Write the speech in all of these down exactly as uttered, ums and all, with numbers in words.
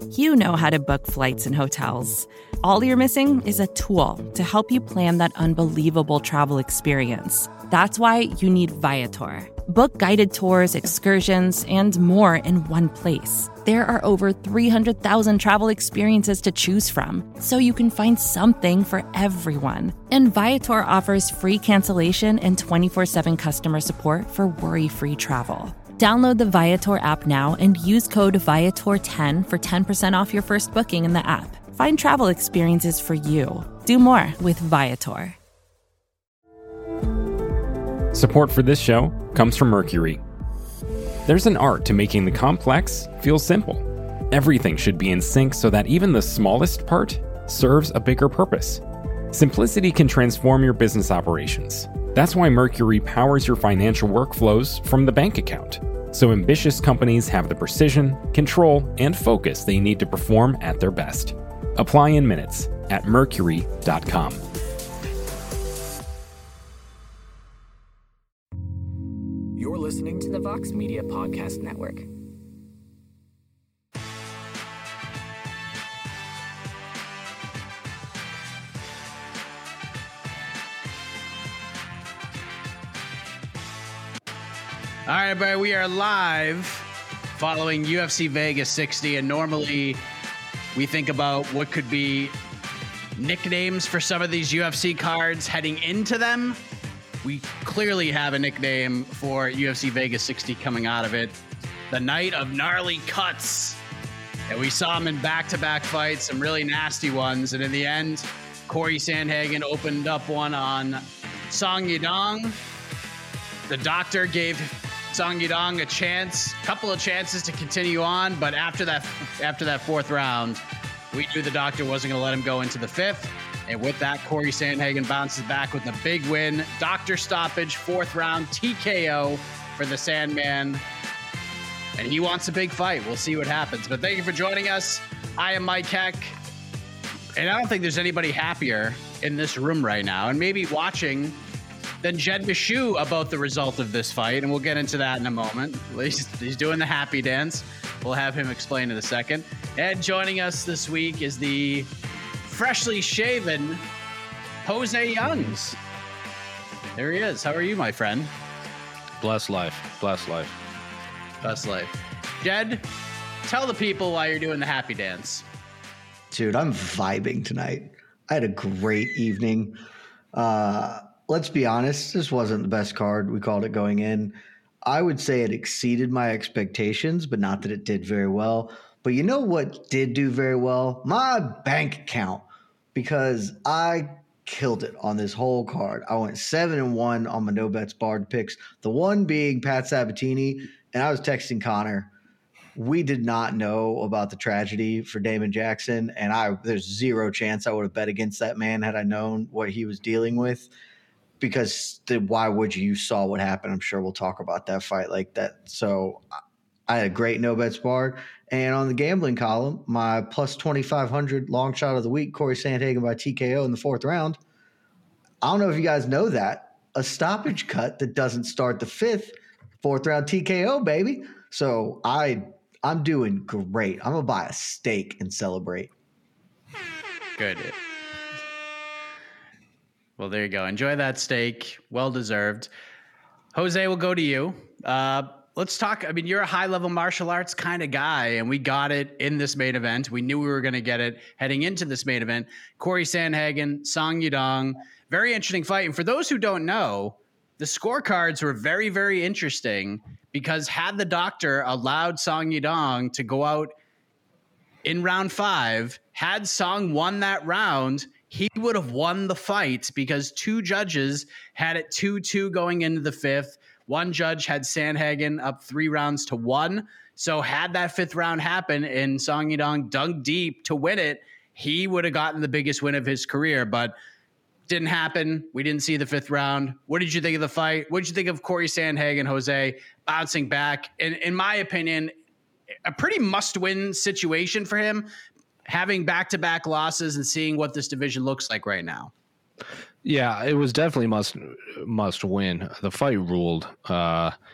You know how to book flights and hotels. All you're missing is a tool to help you plan that unbelievable travel experience. That's why you need Viator. Book guided tours, excursions, and more in one place. There are over three hundred thousand travel experiences to choose from, so you can find something for everyone. And Viator offers free cancellation and twenty-four seven customer support for worry-free travel. Download the Viator app now and use code Viator ten for ten percent off your first booking in the app. Find travel experiences for you. Do more with Viator. Support for this show comes from Mercury. There's an art to making the complex feel simple. Everything should be in sync so that even the smallest part serves a bigger purpose. Simplicity can transform your business operations. That's why Mercury powers your financial workflows from the bank account, so ambitious companies have the precision, control, and focus they need to perform at their best. Apply in minutes at mercury dot com. You're listening to the Vox Media Podcast Network. All right, everybody, we are live following U F C Vegas sixty, and normally we think about what could be nicknames for some of these U F C cards heading into them. We clearly have a nickname for U F C Vegas sixty coming out of it. The night of gnarly cuts. And we saw him in back-to-back fights, some really nasty ones. And in the end, Corey Sandhagen opened up one on Song Yadong. The doctor gave Song Yadong a chance, couple of chances to continue on. But after that, after that fourth round, we knew the doctor wasn't going to let him go into the fifth. And with that, Corey Sandhagen bounces back with a big win. Doctor stoppage, fourth round, T K O for the Sandman. And he wants a big fight. We'll see what happens. But thank you for joining us. I am Mike Heck. And I don't think there's anybody happier in this room right now, and maybe watching, than Jed Meshew about the result of this fight. And we'll get into that in a moment. He's, he's doing the happy dance. We'll have him explain in a second. And joining us this week is the freshly shaven Jose Youngs. There he is. How are you, my friend? Bless life. Bless life. Bless life. Jed, tell the people why you're doing the happy dance. Dude, I'm vibing tonight. I had a great evening. Uh, let's be honest, this wasn't the best card. We called it going in. I would say it exceeded my expectations, but not that it did very well. But you know what did do very well? My bank account, because I killed it on this whole card. I went seven and one on my no bets barred picks. The one being Pat Sabatini, and I was texting Connor. We did not know about the tragedy for Damon Jackson, and I there's zero chance I would have bet against that man had I known what he was dealing with. Because the, why would you? You saw what happened. I'm sure we'll talk about that fight like that. So I had a great no bets barred. And on the gambling column, my plus twenty-five hundred long shot of the week, Corey Sandhagen by T K O in the fourth round. I don't know if you guys know that. A stoppage cut that doesn't start the fifth, fourth round T K O, baby. So I, I'm doing great. I'm going to buy a steak and celebrate. Good. Well, there you go. Enjoy that steak. Well deserved. Jose, we'll go to you. Uh, let's talk. I mean, you're a high-level martial arts kind of guy, and we got it in this main event. We knew we were going to get it heading into this main event. Corey Sandhagen, Song Yadong. Very interesting fight. And for those who don't know, the scorecards were very, very interesting because had the doctor allowed Song Yadong to go out in round five, had Song won that round, he would have won the fight because two judges had it two two going into the fifth. One judge had Sandhagen up three rounds to one. So had that fifth round happen and Song Yadong dug deep to win it, he would have gotten the biggest win of his career. But didn't happen. We didn't see the fifth round. What did you think of the fight? What did you think of Corey Sandhagen, Jose, bouncing back? And in my opinion, a pretty must-win situation for him, having back-to-back losses and seeing what this division looks like right now. Yeah, it was definitely must must win. The fight ruled. Uh,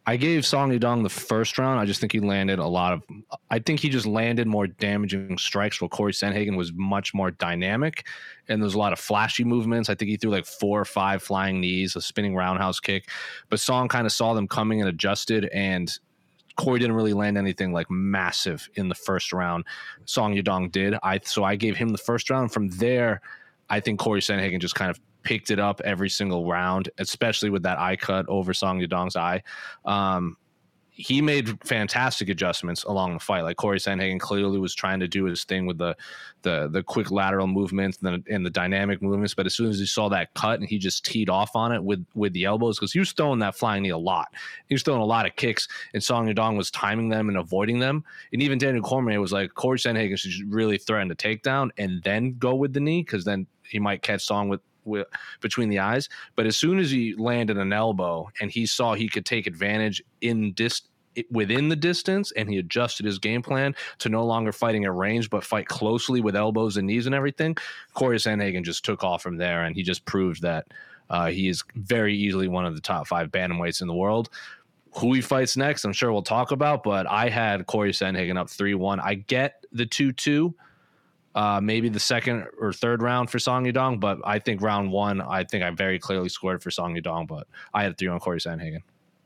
I gave Song Yadong the first round. I just think he landed a lot of – I think he just landed more damaging strikes while Corey Sandhagen was much more dynamic, and there's a lot of flashy movements. I think he threw like four or five flying knees, a spinning roundhouse kick. But Song kind of saw them coming and adjusted, and Corey didn't really land anything like massive in the first round. Song Yadong did. I So I gave him the first round. From there, I think Corey Sandhagen just kind of – picked it up every single round, especially with that eye cut over Song Yadong's eye. Um, he made fantastic adjustments along the fight. Like Corey Sandhagen clearly was trying to do his thing with the the the quick lateral movements and the, and the dynamic movements. But as soon as he saw that cut and he just teed off on it with with the elbows, because he was throwing that flying knee a lot. He was throwing a lot of kicks, and Song Yadong was timing them and avoiding them. And even Daniel Cormier was like, Corey Sandhagen should really threaten the takedown and then go with the knee, because then he might catch Song with With, between the eyes. But as soon as he landed an elbow and he saw he could take advantage in dis- within the distance, and he adjusted his game plan to no longer fighting at range but fight closely with elbows and knees and everything, Corey Sandhagen just took off from there, and he just proved that uh, he is very easily one of the top five bantamweights in the world. Who he fights next, I'm sure we'll talk about, but I had Corey Sandhagen up three one. I get the two two. Uh, maybe the second or third round for Song Yadong, but I think round one, I think I very clearly scored for Song Yadong, but I had three on Corey Sandhagen.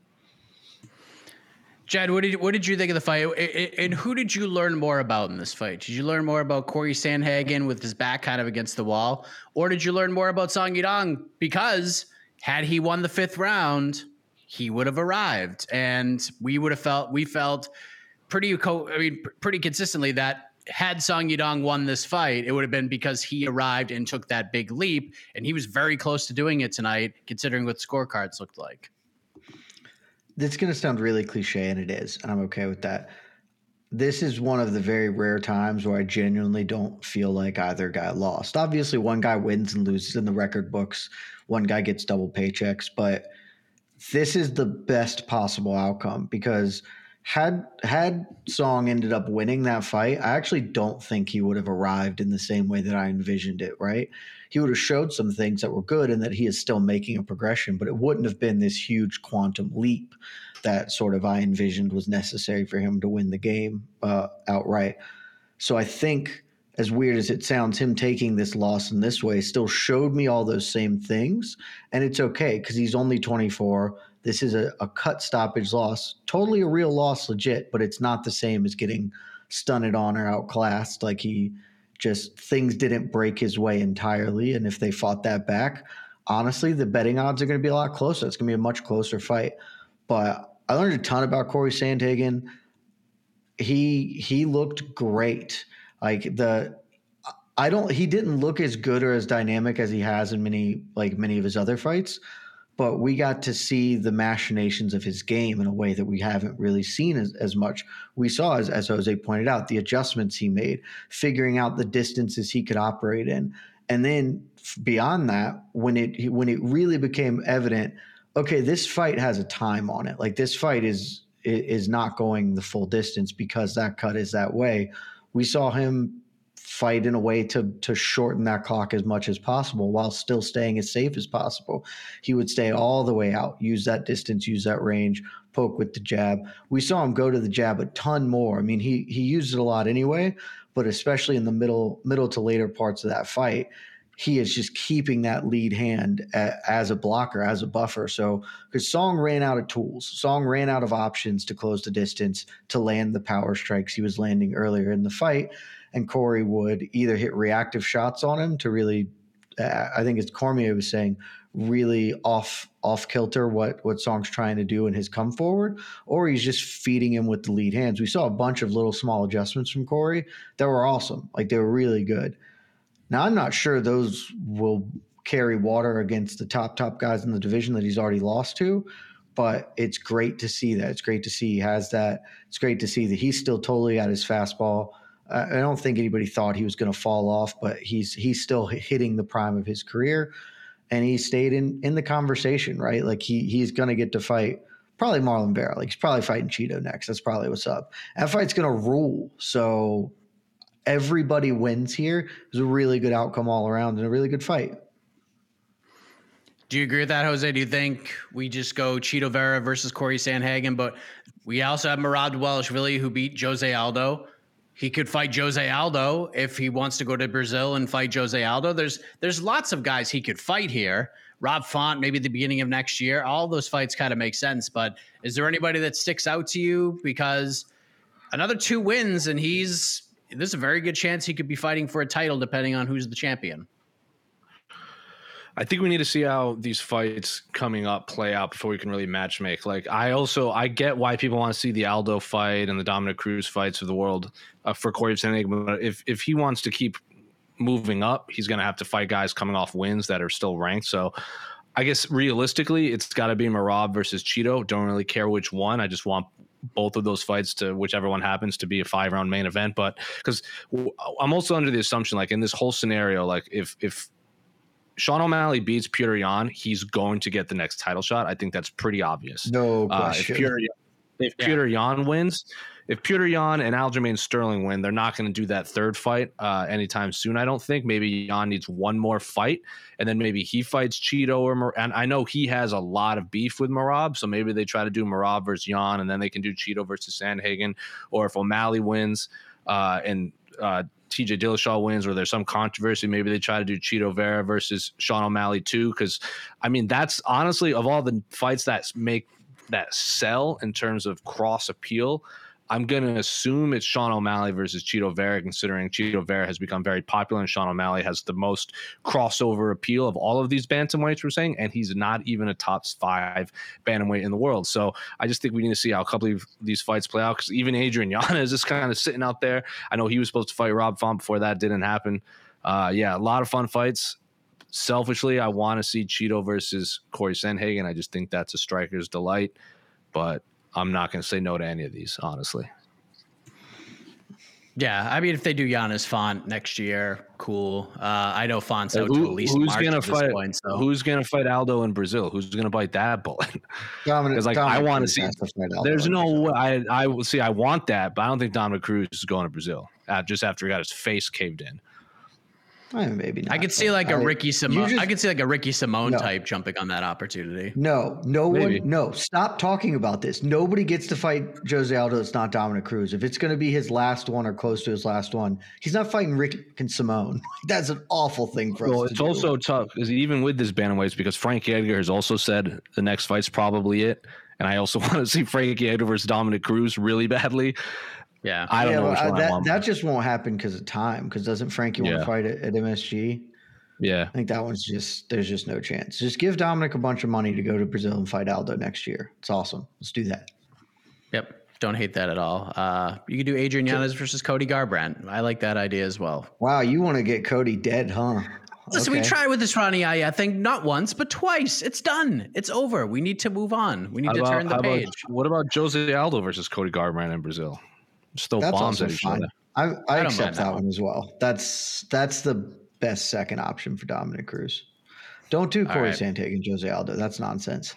Jed, what did what did you think of the fight, and who did you learn more about in this fight? Did you learn more about Corey Sandhagen with his back kind of against the wall, or did you learn more about Song Yadong? Because had he won the fifth round, he would have arrived, and we would have felt we felt pretty co- I mean pretty consistently that had Song Yadong won this fight, it would have been because he arrived and took that big leap, and he was very close to doing it tonight, considering what scorecards looked like. This is going to sound really cliche, and it is, and I'm okay with that. This is one of the very rare times where I genuinely don't feel like either guy lost. Obviously, one guy wins and loses in the record books. One guy gets double paychecks, but this is the best possible outcome, because Had had Song ended up winning that fight, I actually don't think he would have arrived in the same way that I envisioned it, right? He would have showed some things that were good and that he is still making a progression, but it wouldn't have been this huge quantum leap that sort of I envisioned was necessary for him to win the game uh, outright. So I think, as weird as it sounds, him taking this loss in this way still showed me all those same things, and it's okay because he's only twenty-four. This is a, a cut stoppage loss, totally a real loss, legit, but it's not the same as getting stunted on or outclassed. Like he just, things didn't break his way entirely. And if they fought that back, honestly, the betting odds are going to be a lot closer. It's going to be a much closer fight. But I learned a ton about Corey Sandhagen. He, he looked great. Like the, I don't, he didn't look as good or as dynamic as he has in many, like many of his other fights. But we got to see the machinations of his game in a way that we haven't really seen as, as much. We saw, as, as Jose pointed out, the adjustments he made, figuring out the distances he could operate in. And then beyond that, when it when it really became evident, okay, this fight has a time on it. Like this fight is is not going the full distance because that cut is that way. We saw him fight in a way to to shorten that clock as much as possible while still staying as safe as possible. He would stay all the way out, use that distance, use that range, poke with the jab. We saw him go to the jab a ton more. I mean, he he used it a lot anyway, but especially in the middle middle to later parts of that fight, he is just keeping that lead hand a, as a blocker, as a buffer. So because Song ran out of tools, Song ran out of options to close the distance, to land the power strikes he was landing earlier in the fight. And Corey would either hit reactive shots on him to really, uh, I think as Cormier was saying, really off off kilter what what Song's trying to do in his come forward, or he's just feeding him with the lead hands. We saw a bunch of little small adjustments from Corey that were awesome. Like they were really good. Now, I'm not sure those will carry water against the top, top guys in the division that he's already lost to, but it's great to see that. It's great to see he has that. It's great to see that he's still totally at his fastball. I don't think anybody thought he was going to fall off, but he's he's still hitting the prime of his career, and he stayed in in the conversation, right? Like he he's going to get to fight probably Marlon Vera. Like he's probably fighting Cheeto next. That's probably what's up. That fight's going to rule. So everybody wins here. It was a really good outcome all around and a really good fight. Do you agree with that, Jose? Do you think we just go Chito Vera versus Corey Sandhagen? But we also have Merab Dvalishvili, who beat Jose Aldo. He could fight Jose Aldo if he wants to go to Brazil and fight Jose Aldo. There's there's lots of guys he could fight here. Rob Font, maybe at the beginning of next year. All those fights kind of make sense. But is there anybody that sticks out to you? Because another two wins, and he's there's a very good chance he could be fighting for a title, depending on who's the champion. I think we need to see how these fights coming up play out before we can really match make. Like, I also, I get why people want to see the Aldo fight and the Dominic Cruz fights of the world uh, for Corey Sandhagen. But if, if he wants to keep moving up, he's going to have to fight guys coming off wins that are still ranked. So I guess realistically, it's got to be Merab versus Chito. Don't really care which one. I just want both of those fights to, whichever one happens, to be a five round main event. But because I'm also under the assumption, like in this whole scenario, like if, if, Sean O'Malley beats Petr Yan, he's going to get the next title shot. I think that's pretty obvious. No question. Uh, if Petr, if yeah. Petr Yan wins, if Petr Yan and Aljamain Sterling win, they're not going to do that third fight uh, anytime soon, I don't think. Maybe Yan needs one more fight, and then maybe he fights Chito. Or Mer- and I know he has a lot of beef with Merab, so maybe they try to do Merab versus Yan, and then they can do Chito versus Sandhagen. Or if O'Malley wins uh, and uh, T J Dillashaw wins, or there's some controversy, maybe they try to do Chito Vera versus Sean O'Malley too. Because I mean, that's honestly, of all the fights that make that sell in terms of cross appeal, I'm going to assume it's Sean O'Malley versus Chito Vera, considering Chito Vera has become very popular and Sean O'Malley has the most crossover appeal of all of these bantamweights we're saying, and he's not even a top five bantamweight in the world. So I just think we need to see how a couple of these fights play out, because even Adrian Yanez is just kind of sitting out there. I know he was supposed to fight Rob Font before that didn't happen. Uh, yeah, a lot of fun fights. Selfishly, I want to see Chito versus Corey Sandhagen. I just think that's a striker's delight, but I'm not going to say no to any of these, honestly. Yeah, I mean, if they do Giannis Font next year, cool. Uh, I know Font's out Who, to at least who's March gonna at this fight, point. So. Who's going to fight Aldo in Brazil? Who's going to bite that bullet? Because like, I want to see. There's no way. I I will see. I want that, but I don't think Dominic Cruz is going to Brazil uh, just after he got his face caved in. I mean, maybe not. I could see like a I, Ricky Simone. just, I could see like a Ricky Simone no. type jumping on that opportunity. No, no Maybe. one. No, stop talking about this. Nobody gets to fight Jose Aldo. It's not Dominic Cruz. If it's going to be his last one or close to his last one, he's not fighting Rick and Simone. That's an awful thing for well, us. It's to also do. tough because even with this bantamweights, because Frankie Edgar has also said the next fight's probably it, and I also want to see Frankie Edgar versus Dominic Cruz really badly. Yeah, I don't yeah, know well, which uh, one that, I want. that just won't happen because of time. Because doesn't Frankie want Yeah. to fight at, at M S G? Yeah, I think that one's just there's just no chance. Just give Dominic a bunch of money to go to Brazil and fight Aldo next year. It's awesome. Let's do that. Yep. Don't hate that at all. Uh, you could do Adrian Yanez versus Cody Garbrandt. I like that idea as well. Wow, you want to get Cody dead, huh? Listen, Okay. we tried with this Ronnie Aya thing not once, but twice. It's done. It's over. We need to move on. We need How to about- turn the how about- page. what about Jose Aldo versus Cody Garbrandt in Brazil? Still That's bombs also at each fine. other. I, I, I don't accept mind that that one as well. That's that's the best second option for Dominic Cruz. Don't do All Corey right. Sandhagen and Jose Aldo. That's nonsense.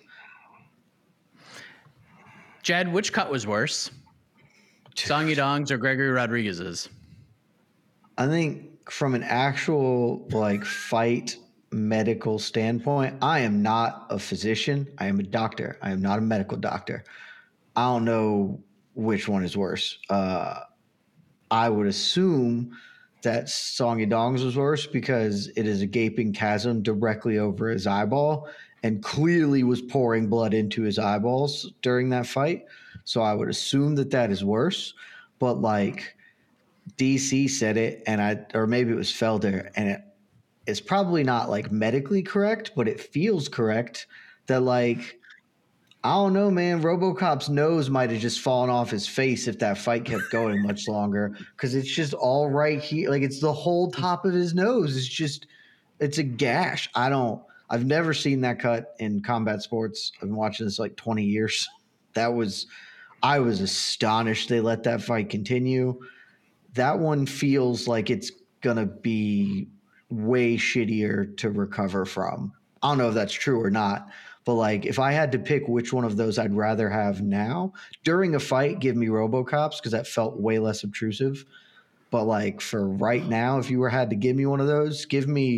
Jed, which cut was worse? Song Yadong's or Gregory Rodriguez's? I think from an actual like fight medical standpoint, I am not a physician. I am a doctor. I am not a medical doctor. I don't know which one is worse. Uh, I would assume that Song Yadong's was worse because it is a gaping chasm directly over his eyeball and clearly was pouring blood into his eyeballs during that fight. So I would assume that that is worse. But like D C said it, and I, or maybe it was Felder, and it, it's probably not like medically correct, but it feels correct that like, I don't know, man. RoboCop's nose might have just fallen off his face if that fight kept going much longer, because it's just all right here. Like it's the whole top of his nose. It's just, it's a gash. I don't, I've never seen that cut in combat sports. I've been watching this like twenty years. That was, I was astonished they let that fight continue. That one feels like it's going to be way shittier to recover from. I don't know if that's true or not. But like, if I had to pick which one of those I'd rather have now during a fight, give me RoboCops because that felt way less obtrusive. But like for right now, if you were had to give me one of those, give me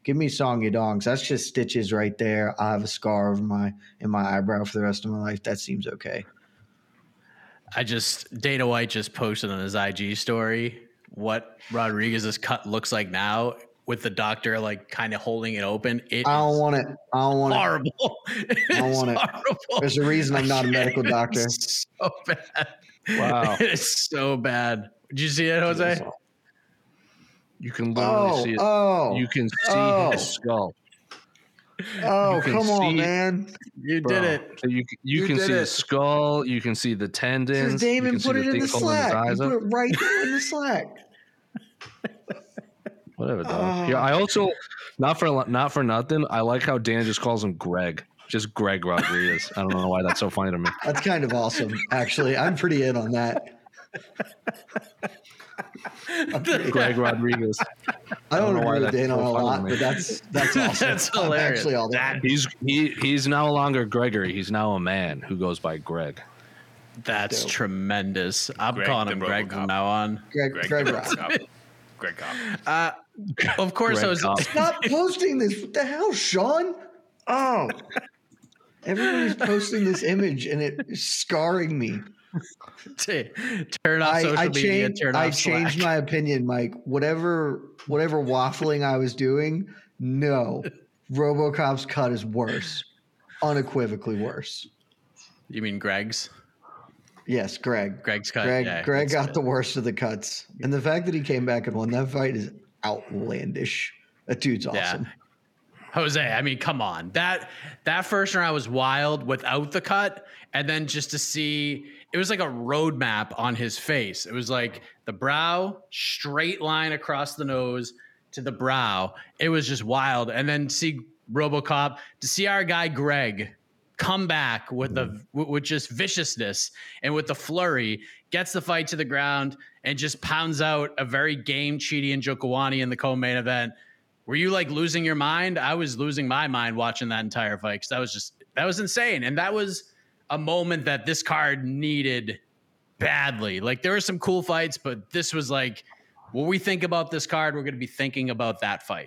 Give me Song Yadongs. That's just stitches right there. I have a scar over my in my eyebrow for the rest of my life. That seems okay. I just Dana White just posted on his I G story what Rodriguez's cut looks like now with the doctor like kind of holding it open. It I don't is want it. I don't want horrible. it. It I don't is want it. horrible. There's a reason I'm not a medical doctor. It's so bad. Wow. It is so bad. Did you see it, Jose? You can literally Oh, see it. oh, You can see oh. his skull. oh, you can come on, see- man. You Bro. did it. So you you, You can did see it. the skull. You can see the tendons. Because Damon you can put see it in thing the holding his Slack. You eyes put up. it right there in the Slack. Whatever, dog. Oh. Yeah, I also not for not for nothing. I like how Dan just calls him Greg, just Greg Rodriguez. I don't know why that's so funny to me. That's kind of awesome, actually. I'm pretty in on that. I'm pretty- Greg Rodriguez. I don't, know why agree with that's Dan so on a funny lot, to me. but that's that's awesome. That's I'm hilarious. actually all that. He's he he's no longer Gregory. He's now a man who goes by Greg. That's Dope. tremendous. I'm Greg calling the him Greg RoboCop. from now on. Greg, Greg, Greg Greg Rock. Cop. Greg Cop. Uh, of course, Greg I was. Cop. Stop posting this. What the hell, Sean? Oh. Everybody's posting this image and it's scarring me. Turn off I, social I, media. changed, Turn off I changed Slack. my opinion, Mike. Whatever whatever waffling I was doing, no. RoboCop's cut is worse. Unequivocally worse. You mean Greg's? Yes, Greg. Greg's cut. Greg, yeah, Greg it's got good. the worst of the cuts. And the fact that he came back and won that fight is outlandish. That dude's awesome. Jose, I mean, come on. That that first round was wild without the cut, and then just to see it was like a roadmap on his face. It was like the brow, straight line across the nose to the brow. It was just wild. And then see RoboCop, to see our guy Greg come back with the with just viciousness and with the flurry, gets the fight to the ground and just pounds out a very game Chidi and Njokuani in the co-main event. Were you like losing your mind? I was losing my mind watching that entire fight because that was just that was insane. And that was a moment that this card needed badly. Like there were some cool fights, but this was like when we think about this card, we're going to be thinking about that fight.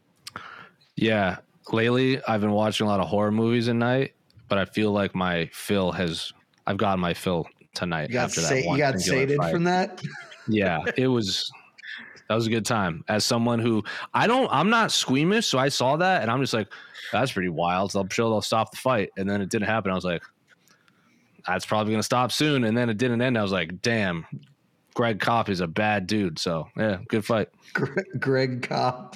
Yeah, lately I've been watching a lot of horror movies at night, but I feel like my fill has I've gotten my fill tonight You got, after sa- that one. you got singular sated fight. from that? Yeah, it was that was a good time. As someone who I don't I'm not squeamish, so I saw that and I'm just like, that's pretty wild. So I'm sure they'll stop the fight. And then it didn't happen. I was like, that's probably gonna stop soon. And then it didn't end. I was like, damn, Greg Kopp is a bad dude. So yeah, good fight. Greg, Greg Kopp.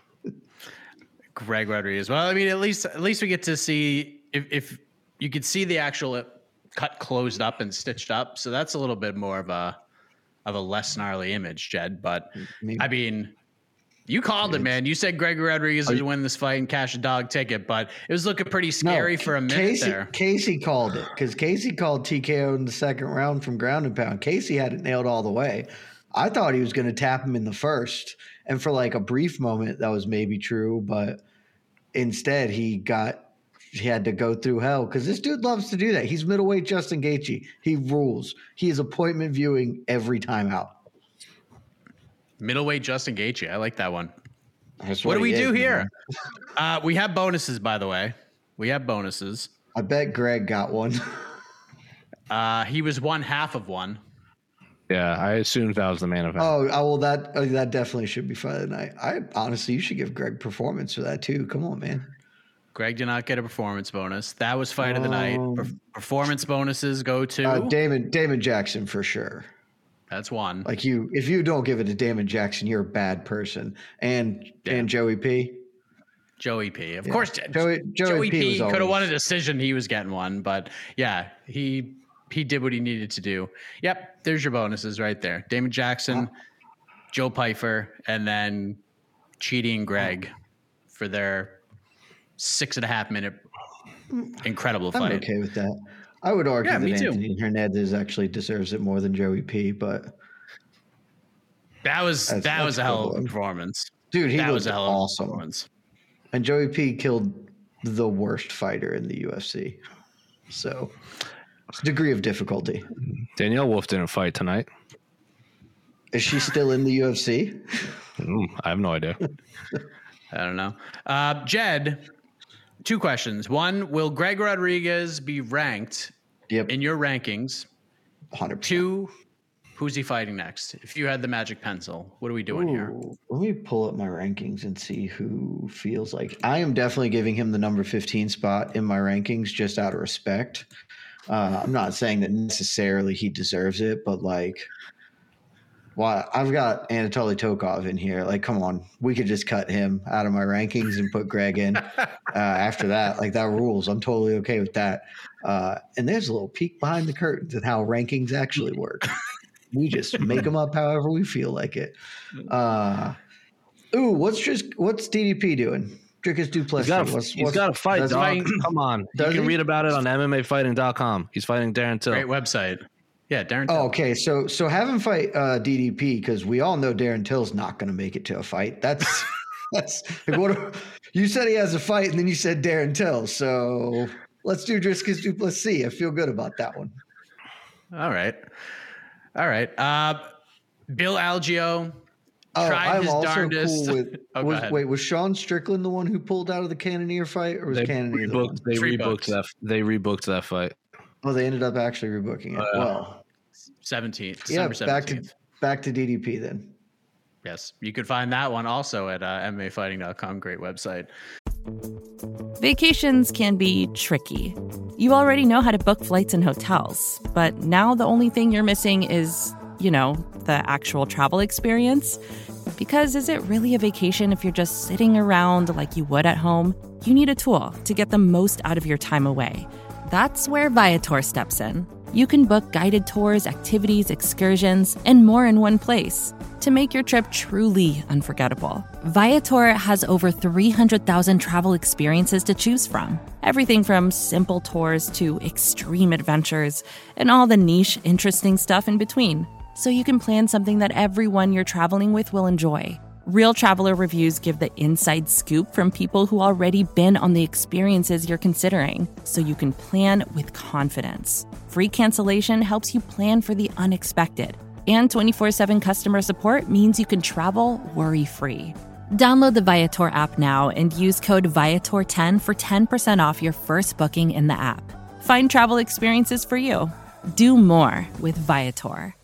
Greg Rodriguez. Well, I mean, at least at least we get to see if, if you could see the actual cut closed up and stitched up. So that's a little bit more of a of a less gnarly image, Jed. But Maybe. I mean, you called it, man. You said Greg Rodriguez would win this fight and cash a dog ticket, but it was looking pretty scary No, for a minute Casey, there. Casey called it because Casey called T K O in the second round from ground and pound. Casey had it nailed all the way. I thought he was going to tap him in the first. And for like a brief moment, that was maybe true. But instead, he got he had to go through hell because this dude loves to do that. He's middleweight Justin Gaethje. He rules. He is appointment viewing every time out. Middleweight Justin Gaethje. I like that one. That's What do we he do is, here? man. Uh, we have bonuses, by the way. We have bonuses. I bet Greg got one. Uh, he was one half of one. Yeah, I assumed that was the main event. Oh, oh well, that oh, that definitely should be fight of the night. I honestly, you should give Greg performance for that too. Come on, man. Greg did not get a performance bonus. That was fight of the night. Um, Per- performance bonuses go to Uh, Damon Damon Jackson for sure. that's one. Like you, if you don't give it to Damon Jackson, you're a bad person. And Yeah. and Joey P. Joey P. Of Yeah. course, Joey- Joey, Joey P P, was could have always- won a decision. He was getting one, but yeah, he he did what he needed to do. Yep, there's your bonuses right there. Damon Jackson, Joe Pyfer, and then Chidi and Greg for their six and a half minute incredible I'm fight. okay with that. I would argue Yeah, that me too. Anthony Hernandez actually deserves it more than Joey P. But That was That's- that was that's a hell of a cool. performance. dude, he that was was a hell of a awesome. performance. And Joey P. killed the worst fighter in the U F C. So it's a degree of difficulty. Danielle Wolf didn't fight tonight. Is she still in the U F C? Mm, I have no idea. I don't know. Uh, Jed, two questions. One, will Greg Rodriguez be ranked Yep. in your rankings? one hundred percent. Two, who's he fighting next? If you had the magic pencil, what are we doing here? Ooh, let me pull up my rankings and see who feels like. I am definitely giving him the number fifteen spot in my rankings just out of respect. Uh, I'm not saying that necessarily he deserves it, but like, well, I've got Anatoly Tokov in here. Like, come on, we could just cut him out of my rankings and put Greg in. Uh, after that, like that rules. I'm totally okay with that. Uh, and there's a little peek behind the curtains at how rankings actually work. We just make them up however we feel like it. Uh, ooh, what's just what's D D P doing? Dricus Duplessis. He's got a, what's, he's what's, got a fight, does he- dog. Come on. You Does can he? read about it on M M A fighting dot com. He's fighting Darren Till. Great website. Yeah, Darren. Oh, Till. okay. So so have him fight uh, D D P because we all know Darren Till's not going to make it to a fight. That's that's like what you said. He has a fight, and then you said Darren Till. So let's do Dricus Duplessis. I feel good about that one. All right. All right. Uh, Bill Algeo Oh, tried I'm his also darndest. cool with. Oh, go was, ahead. wait, was Sean Strickland the one who pulled out of the Cannonier fight, or was They Cannonier the one? rebooked, they Three rebooked books. that. They rebooked that fight. Oh, they ended up actually rebooking it. Uh, well, seventeenth. yeah, December back seventeenth. to back to D D P then. Yes. You could find that one also at uh, M M A fighting dot com. Great website. Vacations can be tricky. You already know how to book flights and hotels, but now the only thing you're missing is, you know, the actual travel experience. Because is it really a vacation if you're just sitting around like you would at home? You need a tool to get the most out of your time away. That's where Viator steps in. You can book guided tours, activities, excursions, and more in one place to make your trip truly unforgettable. Viator has over three hundred thousand travel experiences to choose from. Everything from simple tours to extreme adventures and all the niche, interesting stuff in between. So you can plan something that everyone you're traveling with will enjoy. Real traveler reviews give the inside scoop from people who already been on the experiences you're considering, so you can plan with confidence. Free cancellation helps you plan for the unexpected. And twenty-four seven customer support means you can travel worry-free. Download the Viator app now and use code Viator ten for ten percent off your first booking in the app. Find travel experiences for you. Do more with Viator.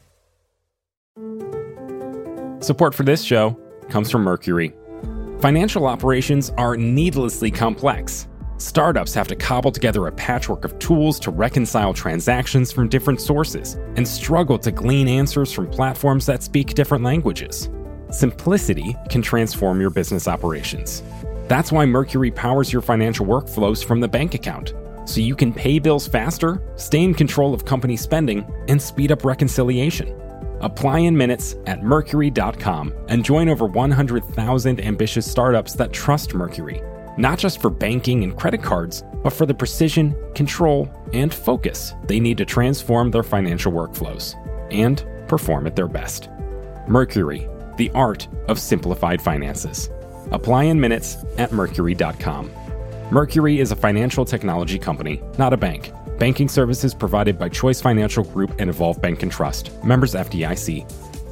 Support for this show comes from Mercury. Financial operations are needlessly complex. Startups have to cobble together a patchwork of tools to reconcile transactions from different sources and struggle to glean answers from platforms that speak different languages. Simplicity can transform your business operations. That's why Mercury powers your financial workflows from the bank account, so you can pay bills faster, stay in control of company spending, and speed up reconciliation. Apply in minutes at mercury dot com and join over one hundred thousand ambitious startups that trust Mercury, not just for banking and credit cards, but for the precision, control, and focus they need to transform their financial workflows and perform at their best. Mercury, the art of simplified finances. Apply in minutes at mercury dot com. Mercury is a financial technology company, not a bank. Banking services provided by Choice Financial Group and Evolve Bank and Trust. Members F D I C.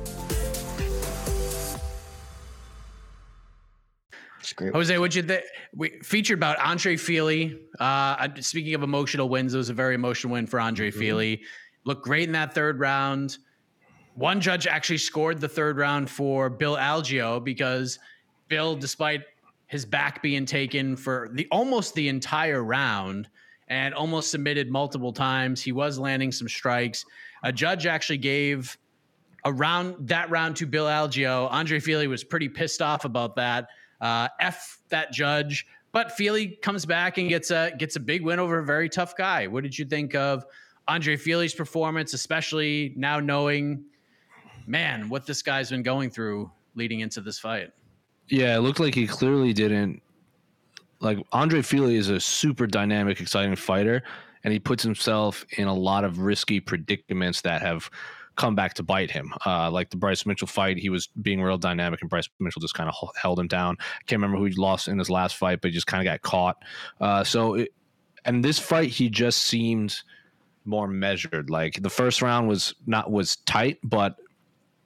It's great. Jose, what'd you think? We featured about Andre Fili. Uh, speaking of emotional wins, it was a very emotional win for Andre mm-hmm. Fili. Looked great in that third round. One judge actually scored the third round for Bill Algeo because Bill, despite his back being taken for the almost the entire round and almost submitted multiple times, he was landing some strikes. A judge actually gave a round that round to Bill Algeo. Andre Fili was pretty pissed off about that. Uh, F that judge, but Fili comes back and gets a gets a big win over a very tough guy. What did you think of Andre Fili's performance, especially now knowing, man, what this guy's been going through leading into this fight? Yeah, it looked like he clearly didn't. Like, Andre Fili is a super dynamic, exciting fighter, and he puts himself in a lot of risky predicaments that have come back to bite him. Uh, like the Bryce Mitchell fight, he was being real dynamic, and Bryce Mitchell just kind of held him down. I can't remember who he lost in his last fight, but he just kind of got caught. Uh, so, it, and this fight, he just seemed more measured. Like, the first round was not was tight, but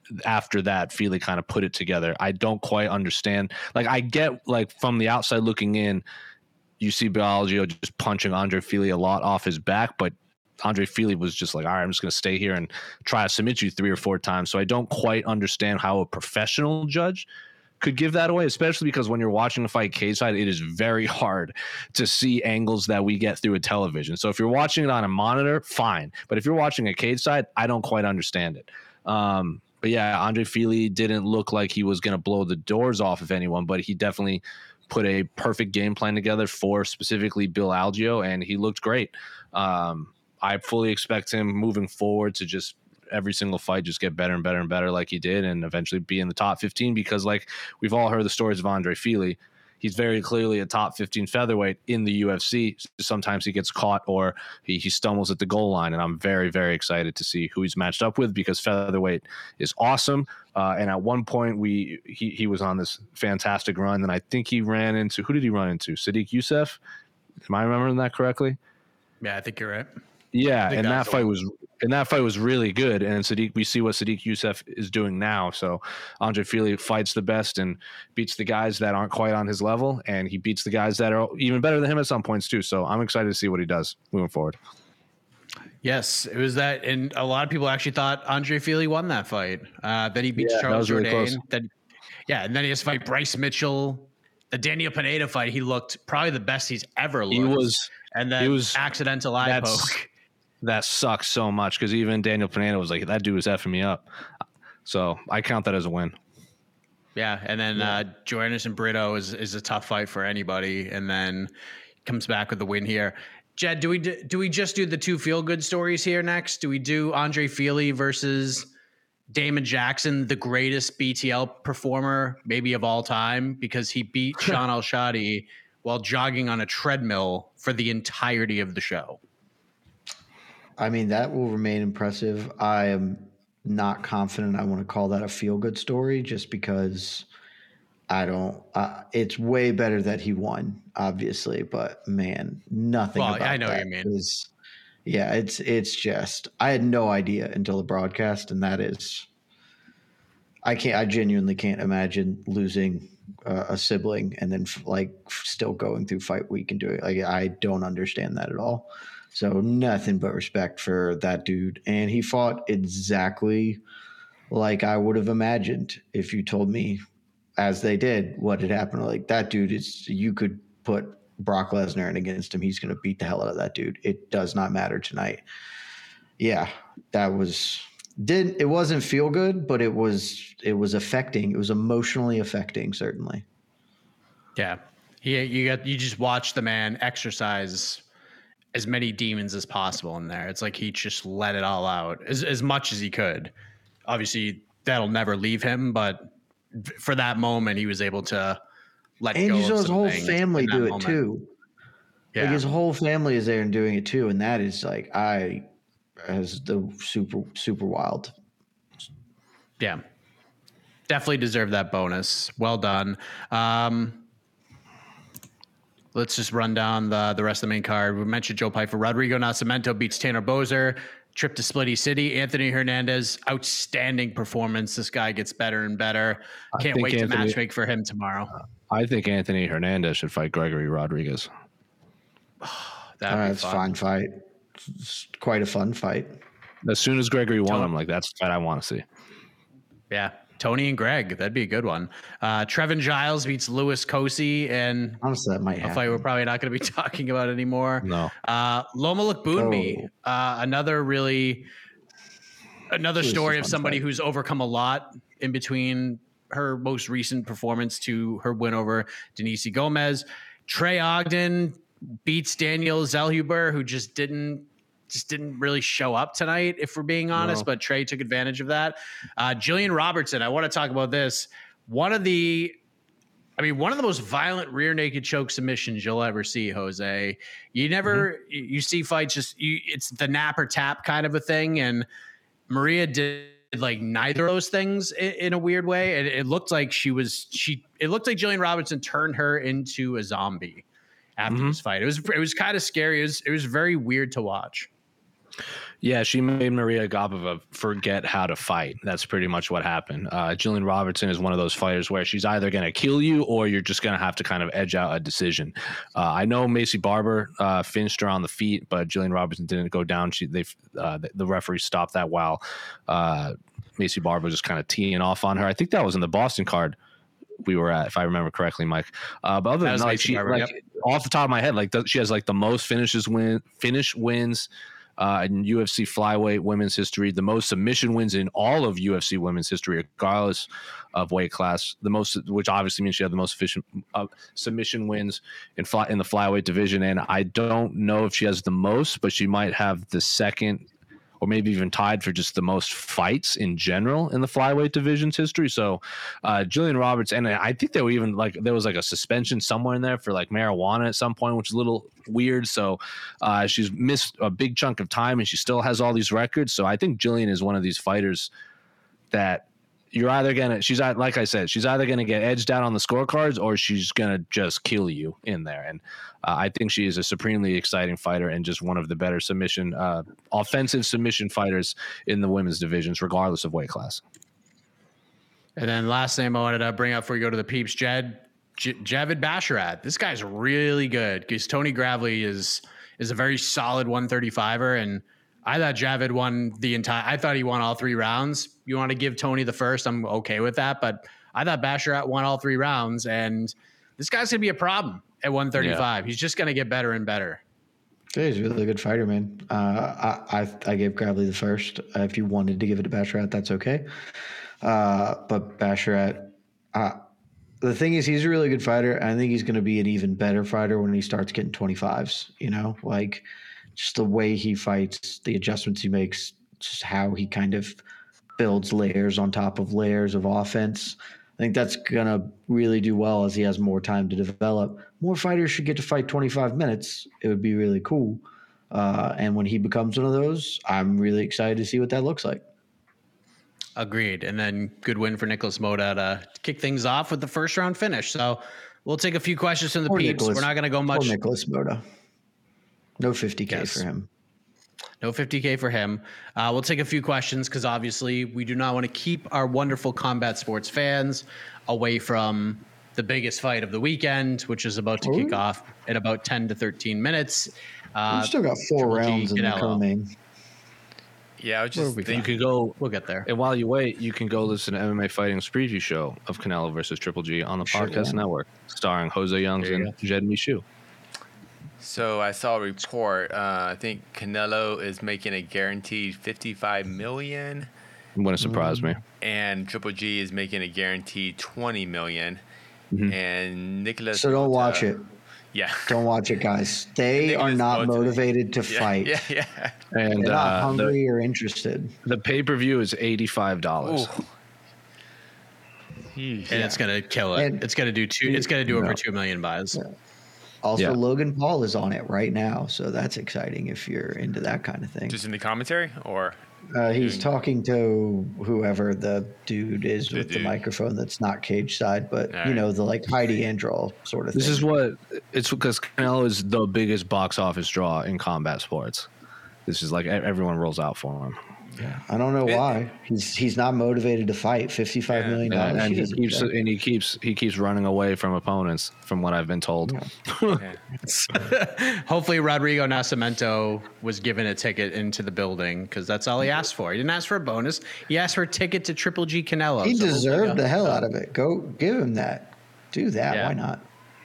after that, Fili kind of put it together. I don't quite understand. Like, I get, like, from the outside looking in, you see Biagio just punching Andre Fili a lot off his back, but Andre Fili was just like, all right, I'm just going to stay here and try to submit you three or four times. So I don't quite understand how a professional judge could give that away, especially because when you're watching a fight cage side, it is very hard to see angles that we get through a television. So if you're watching it on a monitor, fine. But if you're watching a cage side, I don't quite understand it. Um, but yeah, Andre Fili didn't look like he was going to blow the doors off of anyone, but he definitely put a perfect game plan together for specifically Bill Algeo, and he looked great. Um, I fully expect him moving forward to just every single fight just get better and better and better like he did, and eventually be in the top fifteen, because like we've all heard the stories of Andre Fili. He's very clearly a top fifteen featherweight in the U F C. Sometimes he gets caught or he, he stumbles at the goal line, and I'm very, very excited to see who he's matched up with, because featherweight is awesome. Uh, and at one point, we he, he was on this fantastic run, and I think he ran into, who did he run into? Sadiq Youssef? Am I remembering that correctly? Yeah, I think you're right. Yeah, and that fight was and that fight was really good. And Sadiq, we see what Sadiq Youssef is doing now. So Andre Fili fights the best and beats the guys that aren't quite on his level, and he beats the guys that are even better than him at some points too. So I'm excited to see what he does moving forward. Yes, it was that, and a lot of people actually thought Andre Fili won that fight. Uh, then he beats Yeah, Charles that was really Jourdain. Then, yeah, and then he has to fight Bryce Mitchell. The Daniel Pineda fight, he looked probably the best he's ever looked. He was, and then he was accidental eye that's- poke. That sucks so much, because even Daniel Pineda was like, that dude was effing me up. So I count that as a win. Yeah, and then yeah. uh, Joanderson Brito is is a tough fight for anybody, and then comes back with the win here. Jed, do we do, do we just do the two feel good stories here next? Do we do Andre Fili versus Damon Jackson, the greatest B T L performer maybe of all time, because he beat Sean Al-Shadi while jogging on a treadmill for the entirety of the show? I mean, that will remain impressive. I am not confident I want to call that a feel-good story, just because I don't uh, – it's way better that he won, obviously. But, man, nothing well, about I know that what you mean. is – yeah, it's it's just – I had no idea until the broadcast, and that is – I can't – I genuinely can't imagine losing uh, a sibling and then, like, still going through fight week and doing – like, I don't understand that at all. So nothing but respect for that dude. And he fought exactly like I would have imagined if you told me, as they did, what had happened. Like, that dude is, you could put Brock Lesnar in against him. He's going to beat the hell out of that dude. It does not matter tonight. Yeah, that was, did it wasn't feel good, but it was, it was affecting. It was emotionally affecting, certainly. Yeah. He, you got, you just watch the man exercise as many demons as possible in there. It's like he just let it all out as, as much as he could. Obviously, that'll never leave him, but for that moment, he was able to let and go. And you saw of his whole things family do it moment. too. Yeah. Like, his whole family is there and doing it too, and that is like I as the super super wild. Yeah, definitely deserve that bonus. Well done. Um, Let's just run down the, the rest of the main card. We mentioned Joe Pyfer. Rodrigo Nascimento beats Tanner Boser. Trip to Splitty City. Anthony Hernandez, outstanding performance. This guy gets better and better. Can't wait Anthony, to match make for him tomorrow. I think Anthony Hernandez should fight Gregory Rodriguez. That's a fun fight. It's quite a fun fight. As soon as Gregory won, I'm like, that's the fight I want to see. Yeah. Tony and Greg, that'd be a good one. Uh, Trevin Giles beats Louis Cosi, and honestly, that might happen. A fight we're probably not going to be talking about anymore. No. Uh, Loma Lookboonmee, oh. uh, another really, another Louis story of somebody fight. who's overcome a lot in between her most recent performance to her win over Denise Gomez. Trey Ogden beats Daniel Zellhuber, who just didn't. Just didn't really show up tonight, if we're being honest, no. but Trey took advantage of that. Uh, Jillian Robertson, I want to talk about this. One of the, I mean, one of the most violent rear naked choke submissions you'll ever see, Jose. You never, mm-hmm. you, you see fights just, you, it's the nap or tap kind of a thing. And Maria did like neither of those things in, in a weird way. It, it looked like she was, she, it looked like Jillian Robertson turned her into a zombie after mm-hmm. this fight. It was, it was kind of scary. It was, it was very weird to watch. Yeah, she made Maria Agapova forget how to fight. That's pretty much what happened. Uh, Jillian Robertson is one of those fighters where she's either going to kill you or you're just going to have to kind of edge out a decision. Uh, I know Macy Barber uh, finished her on the feet, but Jillian Robertson didn't go down. She they uh, the referee stopped that while uh, Macy Barber was just kind of teeing off on her. I think that was in the Boston card we were at, if I remember correctly, Mike. Uh, but other than that, like, she, Barber, like, yep. off the top of my head, like she has like the most finishes win, finish wins. Uh, in U F C flyweight women's history, the most submission wins in all of U F C women's history, regardless of weight class. The most, which obviously means she had the most efficient uh, submission wins in fly, in the flyweight division. And I don't know if she has the most, but she might have the second, or maybe even tied for just the most fights in general in the flyweight division's history. So, uh, Jillian Roberts, and I think they were even like there was like a suspension somewhere in there for like marijuana at some point, which is a little weird. So, uh, she's missed a big chunk of time, and she still has all these records. So, I think Jillian is one of these fighters that you're either gonna, she's like I said, she's either gonna get edged out on the scorecards or she's gonna just kill you in there. And uh, I think she is a supremely exciting fighter and just one of the better submission, uh, offensive submission fighters in the women's divisions, regardless of weight class. And then last name I wanted to bring up before we go to the peeps, Jed J- Javid Basharat. This guy's really good because Tony Gravely is is a very solid one thirty-fiver, and I thought Javid won the entire. I thought he won all three rounds. You want to give Tony the first? I'm okay with that, but I thought Basharat won all three rounds, and this guy's gonna be a problem at one thirty-five. Yeah. He's just gonna get better and better. Yeah, he's a really good fighter, man. Uh, I, I I gave Gravely the first. Uh, if you wanted to give it to Basharat, that's okay. Uh, but Basharat, uh, the thing is, he's a really good fighter. I think he's going to be an even better fighter when he starts getting twenty-fives. You know, like just the way he fights, the adjustments he makes, just how he kind of builds layers on top of layers of offense. I think that's going to really do well as he has more time to develop. More fighters should get to fight twenty-five minutes. It would be really cool. Uh, and when he becomes one of those, I'm really excited to see what that looks like. Agreed. And then good win for Nicholas Moda to kick things off with the first round finish. So we'll take a few questions from the Poor peeps. Nicholas, We're not going to go much. Poor Nicholas Moda. No fifty K yes. for him. No fifty K for him. Uh, we'll take a few questions because obviously we do not want to keep our wonderful combat sports fans away from the biggest fight of the weekend, which is about to Ooh. kick off in about ten to thirteen minutes. Uh, We've still got four Triple G, rounds in the Canelo. co-main. Yeah, I was just You thinking. can go, We'll get there. and while you wait, you can go listen to M M A Fighting's preview show of Canelo versus Triple G on the Sure, Podcast yeah. Network, starring Jose Youngs There you and Jed Michoud. So I saw a report. Uh, I think Canelo is making a guaranteed fifty-five million, Wouldn't surprise me. and Triple G is making a guaranteed twenty million. Mhm. And Nicholas. So don't Mota- watch it. Yeah. Don't watch it, guys. They Nicholas are not Mota- motivated to Yeah, fight. Yeah, yeah. And They're not uh, the, hungry or interested. the pay per view is eighty-five dollars. Ooh. Yeesh. And it's gonna kill it. And- it's gonna do two. It's gonna do over No. two million buys. Also, Yeah. Logan Paul is on it right now, so that's exciting if you're into that kind of thing. Just in the commentary, or Uh, he's doing- talking to whoever the dude is The with the dude. microphone that's not cage side, but All you right. know, the like Heidi Androl sort of This thing. is what it's because Canelo is the biggest box office draw in combat sports. This is like e- everyone rolls out for him. I don't know It- why. He's he's not motivated to fight. Fifty-five Yeah. million And, dollars. and he doesn't keeps care. and he keeps he keeps running away from opponents, from what I've been told. Okay. Hopefully, Rodrigo Nascimento was given a ticket into the building because that's all he asked for. He didn't ask for a bonus. He asked for a ticket to Triple G Canelo. He So hopefully deserved got- the hell out of it. Go give him that. Do that. Yeah. Why not?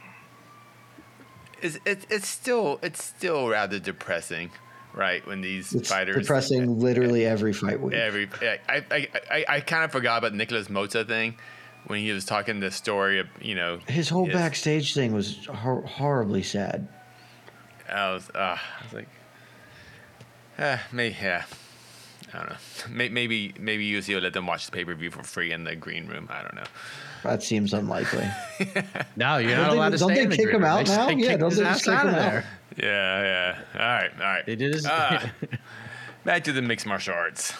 It's, it's it's still it's still rather depressing, right? When these It's fighters depressing literally every fight week. Every I I I, I, I kind of forgot about Nicholas Mota thing when he was talking the story of you know His whole his- backstage thing was hor- horribly sad. I was uh, I was like, uh, maybe yeah. I don't know. May- Maybe maybe U F C will let them watch the pay per view for free in the green room. I don't know. That seems unlikely. No, you're Don't not they- allowed to don't stay they in the kick green him room. out They- now? they Yeah, kicked don't his they ass just kick out him of out? there. Yeah, yeah. All right, all right. They did his. Ah. Back to the mixed martial arts.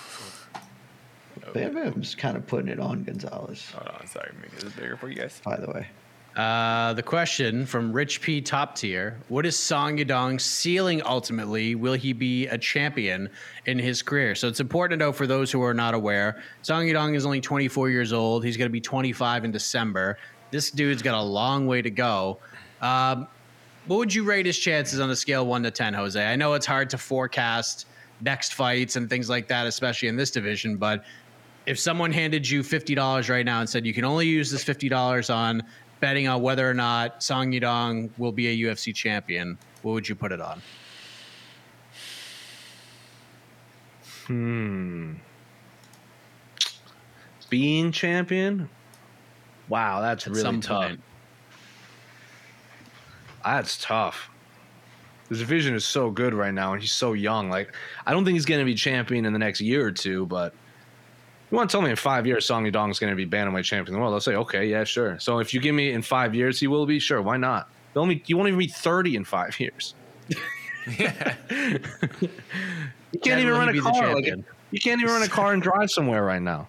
Bam Bam's kind of putting it on Gonzalez, Hold on, sorry, make this bigger for you guys. by the way. Uh, the question from Rich P Top Tier: what is Song Yadong's ceiling ultimately? Will he be a champion in his career? So it's important to know for those who are not aware, Song Yadong is only twenty-four years old. He's going to be twenty-five in December. This dude's got a long way to go. Um, what would you rate his chances on a scale one to ten, Jose? I know it's hard to forecast next fights and things like that, especially in this division, but if someone handed you fifty dollars right now and said you can only use this fifty dollars on betting on whether or not Song Yadong will be a U F C champion, what would you put it on? Hmm. Being champion? Wow, that's At really some tough. point. That's tough. His division is so good right now, and he's so young. Like, I don't think he's going to be champion in the next year or two, but you want to tell me in five years Song Yadong is going to be bantamweight champion of the world? I'll say, okay, yeah, sure. So if you give me in five years he will be, sure, why not? He'll only, you won't even be thirty in five years. Yeah. You can't even Will run he a be the car. Like, champion? you can't even run a car and drive somewhere right now.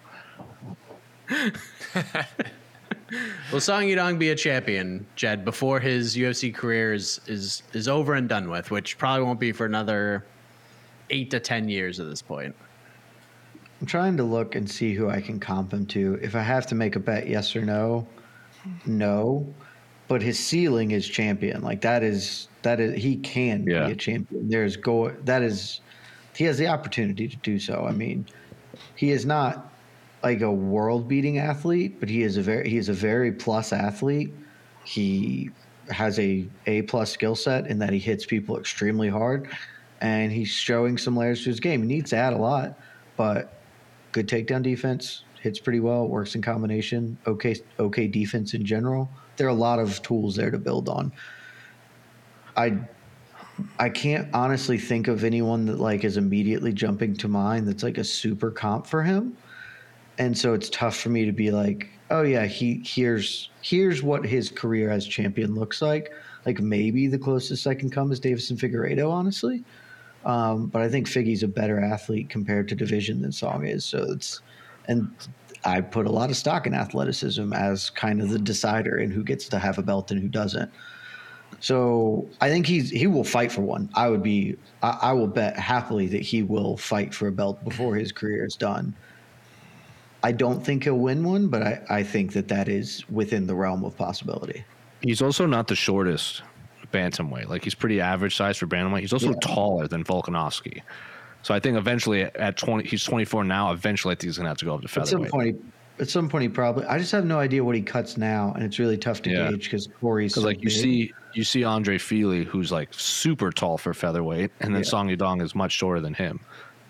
Will Song Yadong be a champion, Jed, before his U F C career is, is, is over and done with, which probably won't be for another eight to ten years at this point? I'm trying to look and see who I can comp him to. If I have to make a bet, yes or no, no. But his ceiling is champion. Like that is that is he can Yeah. be a champion. There's go that is he has the opportunity to do so. I mean, he is not like a world beating athlete, but he is a very he is a very plus athlete. He has a A plus skill set in that he hits people extremely hard, and he's showing some layers to his game. He needs to add a lot, but good takedown defense, hits pretty well, works in combination, okay okay defense in general. There are a lot of tools there to build on. I I can't honestly think of anyone that like is immediately jumping to mind that's like a super comp for him. And so it's tough for me to be like, oh yeah, he here's here's what his career as champion looks like. Like maybe the closest I can come is Davison Figueiredo, honestly. Um, but I think Figgy's a better athlete compared to division than Song is. So it's, and I put a lot of stock in athleticism as kind of the decider in who gets to have a belt and who doesn't. So I think he's, he will fight for one. I would be, I, I will bet happily that he will fight for a belt before his career is done. I don't think he'll win one, but I, I think that that is within the realm of possibility. He's also not the shortest bantamweight. Like, he's pretty average size for bantamweight. He's also Yeah. taller than Volkanovski. So I think eventually at twenty, he's twenty-four now. Eventually I think he's going to have to go up to At some featherweight. point, he, at some point he probably. I just have no idea what he cuts now, and it's really tough to Yeah. gauge because Corey's Because so like you big. see, you see Andre Feely, who's like super tall for featherweight, and then Yeah. Song Yadong is much shorter than him.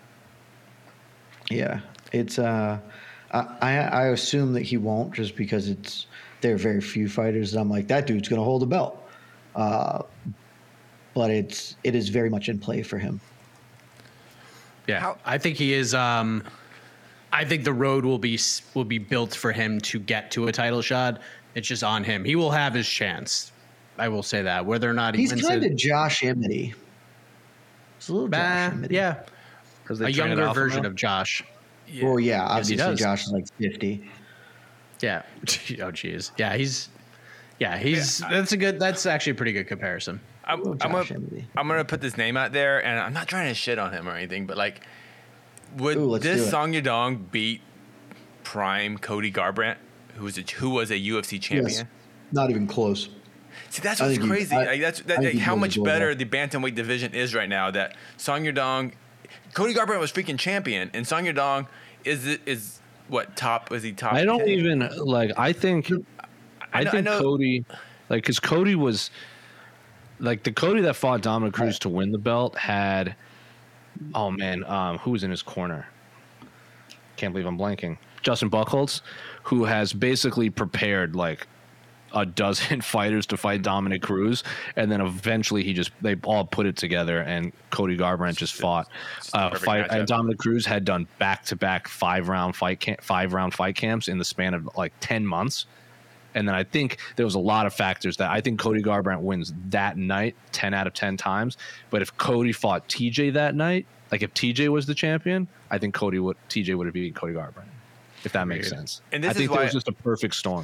Yeah, it's. Uh, I I I assume that he won't just because it's there are very few fighters that I'm like that dude's going to hold a belt. Uh, but it's it is very much in play for him. Yeah, How- I think he is. Um, I think the road will be will be built for him to get to a title shot. It's just on him. He will have his chance. I will say that. Whether or not he He's wins kind it, of Josh Emmett. It's a little Josh bah, Emmett. yeah, Because a younger version of Josh. Well, yeah, Yes, he obviously does. Josh is like fifty. Yeah. Oh, geez. Yeah, he's. Yeah, he's. That's a good. That's actually a pretty good comparison. I'm, Little I'm, Josh gonna, Emmett. I'm gonna put this name out there, and I'm not trying to shit on him or anything, but like, would Ooh, let's do this it. Song Yadong beat Prime Cody Garbrandt, who was a who was a U F C champion? Yes, not even close. See, that's I what's think he- crazy. I- like, that's I that, think like, he how blows much the doors better off. the bantamweight division is right now. That Song Yadong, Cody Garbrandt was freaking champion, and Song Yadong is is what top? Was he top? I don't ten? even like. I think. I, know- I think know- Cody, like, because Cody was, like, the Cody that fought Dominic Cruz to win the belt had, oh man, um, who was in his corner? Can't believe I'm blanking. Justin Buchholz, who has basically prepared like a dozen fighters to fight Dominic Cruz, and then eventually he just they all put it together, and Cody Garbrandt just fought a uh, perfect fight. And matchup. Dominic Cruz had done back to back five round fight camp, five round fight camps in the span of like ten months. And then I think there was a lot of factors that I think Cody Garbrandt wins that night ten out of ten times. But if Cody fought T J that night, like if T J was the champion, I think Cody would T J would have beaten Cody Garbrandt, if that makes sense. And this I think is that why- was just a perfect storm.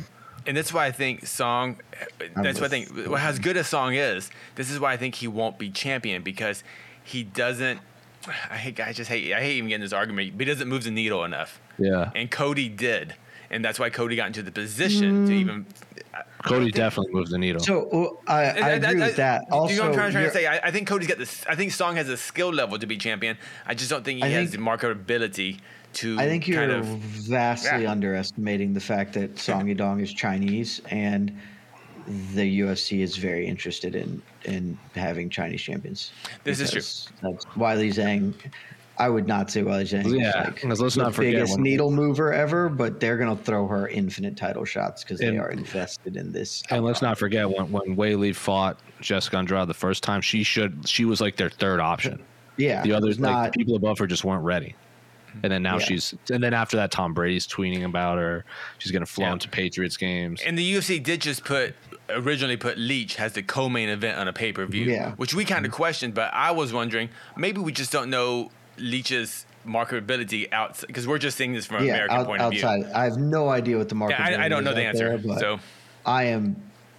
And that's why I think Song. That's why I think. Well, as good as Song is, this is why I think he won't be champion because he doesn't. I hate. I just hate. I hate even getting this argument. But he doesn't move the needle enough. Yeah. And Cody did, and that's why Cody got into the position mm. to even. Cody definitely moves the needle. So uh, I, I agree I, I, with that. Also, you know what I'm trying to say? I, I think Cody's got this. I think Song has a skill level to be champion. I just don't think he I has think, the marketability to. I think you're kind of, vastly yeah. underestimating the fact that Song Yadong is Chinese, and the U F C is very interested in in having Chinese champions. This is true. That's Weili Zhang. I would not say Weili Zhang yeah, is like let's the not forget biggest when, needle mover ever, but they're going to throw her infinite title shots because they are invested in this. And let's not forget when when Weili fought Jessica Andrade the first time, she should she was like their third option. Yeah, the others, like not, the people above her, just weren't ready. And then now yeah. she's and then after that, Tom Brady's tweeting about her. She's going to flown yeah. to Patriots games. And the U F C did just put originally put Leach as the co-main event on a pay per view, yeah. which we kind of questioned. But I was wondering maybe we just don't know Leach's marketability out because we're just seeing this from an yeah, American out, point of outside. view. I have no idea what the market. Yeah, I, I don't know the answer. There, so I am.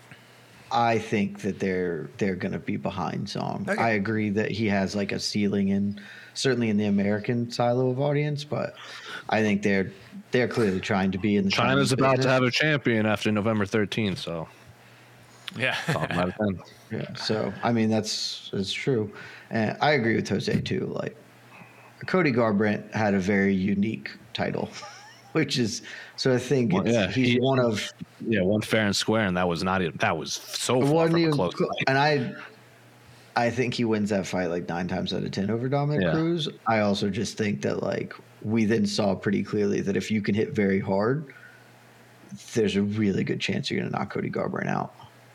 I think that they're they're going to be behind Song. Okay. I agree that he has like a ceiling in certainly in the American silo of audience, but I think they're they're clearly trying to be in the China's Chinese about business. to have a champion after November thirteenth, so yeah. yeah. So I mean that's that's true, and I agree with Jose too. Like. Cody Garbrandt had a very unique title, which is so I think it's, yeah, he's he, one of yeah one fair and square, and that was not even that was so far from even, close. And I, I think he wins that fight like nine times out of ten over Dominic yeah. Cruz. I also just think that like we then saw pretty clearly that if you can hit very hard, there's a really good chance you're going to knock Cody Garbrandt out.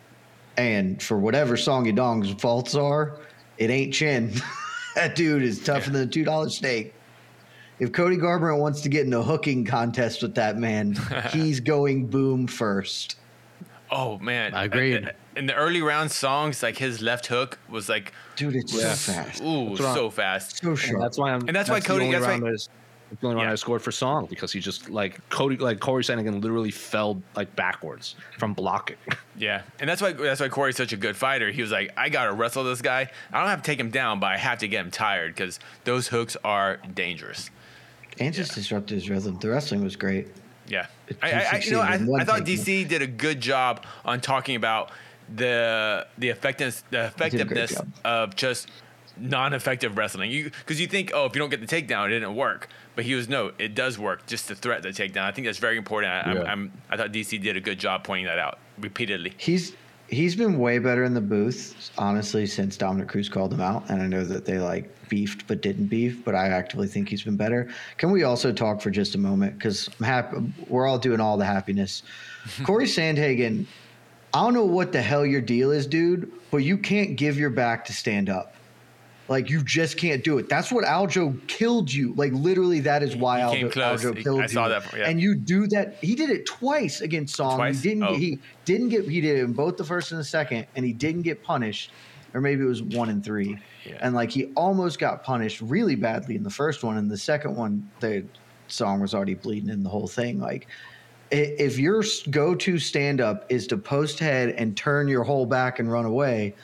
And for whatever Song Yadong's faults are, it ain't chin. That dude is tougher yeah. than a two dollar steak. If Cody Garbrandt wants to get in a hooking contest with that man, he's going boom first. Oh, man. I agree. In the early round songs, like his left hook was like. Dude, it's yeah. so fast. Ooh, so fast. So sharp. And that's why I'm. And that's, that's why Cody. That's why. Is, It's the only one Yeah. I scored for Song because he just like Cody, like Corey Sandhagen literally fell like backwards from blocking. Yeah, and that's why that's why Corey's such a good fighter. He was like, I gotta wrestle this guy. I don't have to take him down, but I have to get him tired because those hooks are dangerous. And just disrupted his rhythm. The wrestling was great. Yeah, It I, just I, I you know, I, succeeded in one I thought thing. D C did a good job on talking about the the effectiveness the effectiveness job. of just non-effective wrestling. You because you think, oh, if you don't get the takedown, it didn't work. But he was no, it does work. Just to threat the takedown. I think that's very important. I, Yeah. I'm, I'm I thought D C did a good job pointing that out repeatedly. He's he's been way better in the booth, honestly, since Dominic Cruz called him out. And I know that they like beefed but didn't beef, but I actively think he's been better. Can we also talk for just a moment? Because I'm happy we're all doing all the happiness. Corey Sandhagen, I don't know what the hell your deal is, dude, but you can't give your back to stand up. Like, you just can't do it. That's what Aljo killed you. Like, literally, that is why He came Aljo, close. Aljo He- killed I you. saw that, yeah. And you do that. He did it twice against Song. Twice? He didn't. Oh. Get, he didn't get. He did it in both the first and the second, and he didn't get punished. Or maybe it was one and three. Yeah. And like he almost got punished really badly in the first one, and the second one, the Song was already bleeding in the whole thing. Like, i- if your go-to stand-up is to post head and turn your whole back and run away.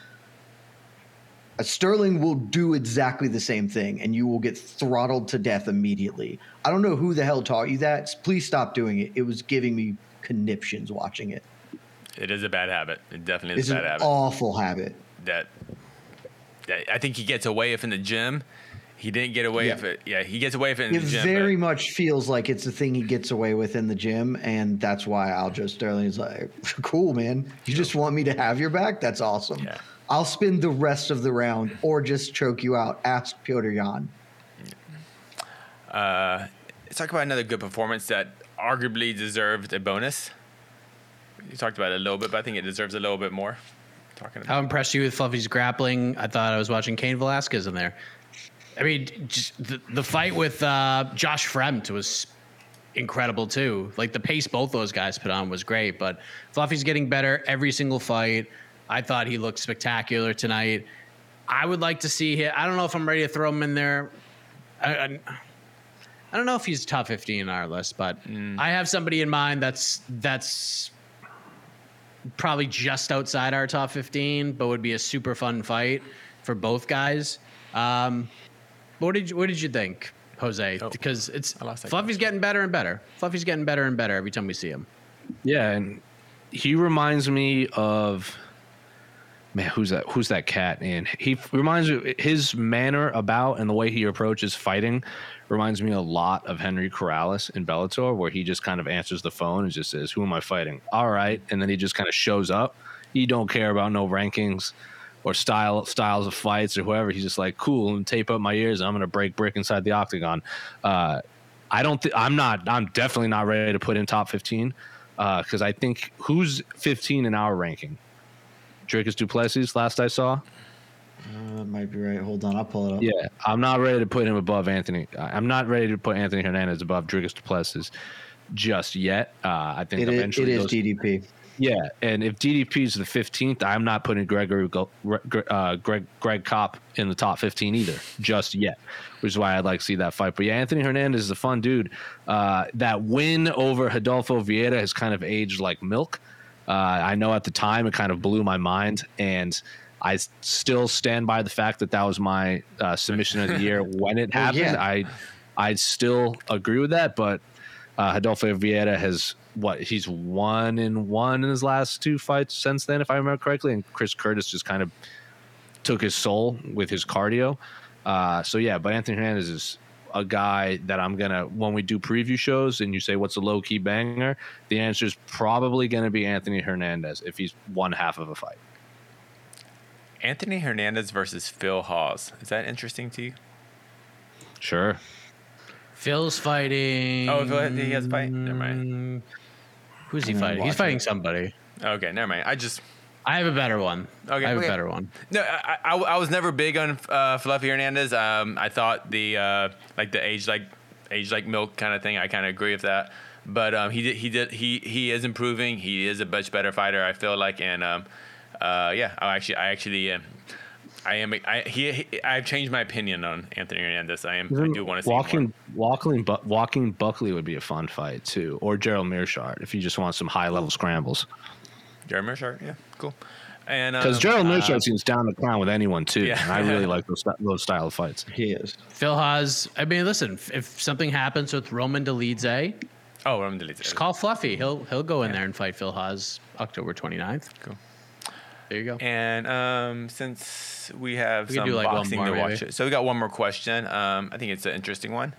Uh, Sterling will do exactly the same thing, and you will get throttled to death immediately. I don't know who the hell taught you that. Please stop doing it. It was giving me conniptions watching it. It is a bad habit. It definitely is It's a bad an habit. awful habit. that, that I think he gets away with in the gym. He didn't get away Yeah. with it. Yeah, he gets away with it in It the gym. very but- much feels like it's a thing he gets away with in the gym, and that's why Aljo Sterling is like, cool, man. You just want me to have your back? That's awesome. Yeah. I'll spend the rest of the round or just choke you out. Ask Piotr Jan. Uh, let's talk about another good performance that arguably deserved a bonus. You talked about it a little bit, but I think it deserves a little bit more. Talking about How impressed you with Fluffy's grappling? I thought I was watching Cain Velasquez in there. I mean, just the, the fight with uh, Josh Fremt was incredible too. Like the pace both those guys put on was great, but Fluffy's getting better every single fight. I thought he looked spectacular tonight. I would like to see him. I don't know if I'm ready to throw him in there. I, I, I don't know if he's top fifteen in our list, but Mm. I have somebody in mind that's that's probably just outside our top fifteen, but would be a super fun fight for both guys. Um, what did you, what did you think, Jose? Oh, because it's Fluffy's question. getting better and better. Fluffy's getting better and better every time we see him. Yeah, and he reminds me of man, who's that? Who's that cat? And he reminds me his manner about and the way he approaches fighting reminds me a lot of Henry Corrales in Bellator, where he just kind of answers the phone and just says, "Who am I fighting?" All right, and then he just kind of shows up. He don't care about no rankings or style styles of fights or whoever. He's just like, "Cool," and tape up my ears. And I'm gonna break brick inside the octagon. Uh, I don't. Th- I'm not. I'm definitely not ready to put in top fifteen. Because uh, I think who's fifteen in our ranking? Dricus du Plessis, last I saw. Uh, might be right. Hold on, I'll pull it up. Yeah, I'm not ready to put him above Anthony. I'm not ready to put Anthony Hernandez above Dricus du Plessis just yet. Uh, I think it eventually is, it is those, D D P. Yeah, and if D D P is the fifteenth, I'm not putting Gregory uh, Greg Greg Kopp in the top fifteen either, just yet, which is why I'd like to see that fight. But yeah, Anthony Hernandez is a fun dude. Uh, that win over Rodolfo Vieira has kind of aged like milk. Uh, I know at the time it kind of blew my mind, and I still stand by the fact that that was my uh, submission of the year when it Well, happened. yeah. I I still agree with that, but uh, Rodolfo Vieira has. What he's one in one in his last two fights since then, if I remember correctly, and Chris Curtis just kind of took his soul with his cardio. Uh, so yeah, but Anthony Hernandez is a guy that I'm gonna when we do preview shows and you say what's a low key banger, the answer is probably gonna be Anthony Hernandez if he's one half of a fight. Anthony Hernandez versus Phil Hawes. Is that interesting to you? Sure. Phil's fighting. Oh, Phil, he has a fight. Never mind. Who's he I'm gonna fighting? He's watch fighting it. somebody. Okay, never mind. I just I have a better one. Okay, I have okay. a better one. no. I, I, I was never big on uh, Fluffy Hernandez. Um, I thought the uh, like the age like age like milk kind of thing. I kind of agree with that. But um, he did he did he he is improving. He is a much better fighter. I feel like, and um, uh, yeah, I actually I actually. Uh, I am. I he, he. I've changed my opinion on Anthony Hernandez. I am. I do want to see walking, more. walking, bu- walking Buckley would be a fun fight too, or Gerald Mearshart if you just want some high level scrambles. Jared Mearshart, yeah, cool. And Because um, Gerald uh, Mearshart seems down the clown with anyone too. Yeah. And I really like those those style of fights. He is. Phil Haas. I mean, listen. If, if something happens with Roman Dolidze, Oh, I'm deleting. just call Fluffy. He'll he'll go in there and fight Phil Haas October twenty-ninth. Cool. There you go. And um, since we have We can some do, like, one boxing more, to watch, maybe. it, so we got one more question. Um, I think it's an interesting one.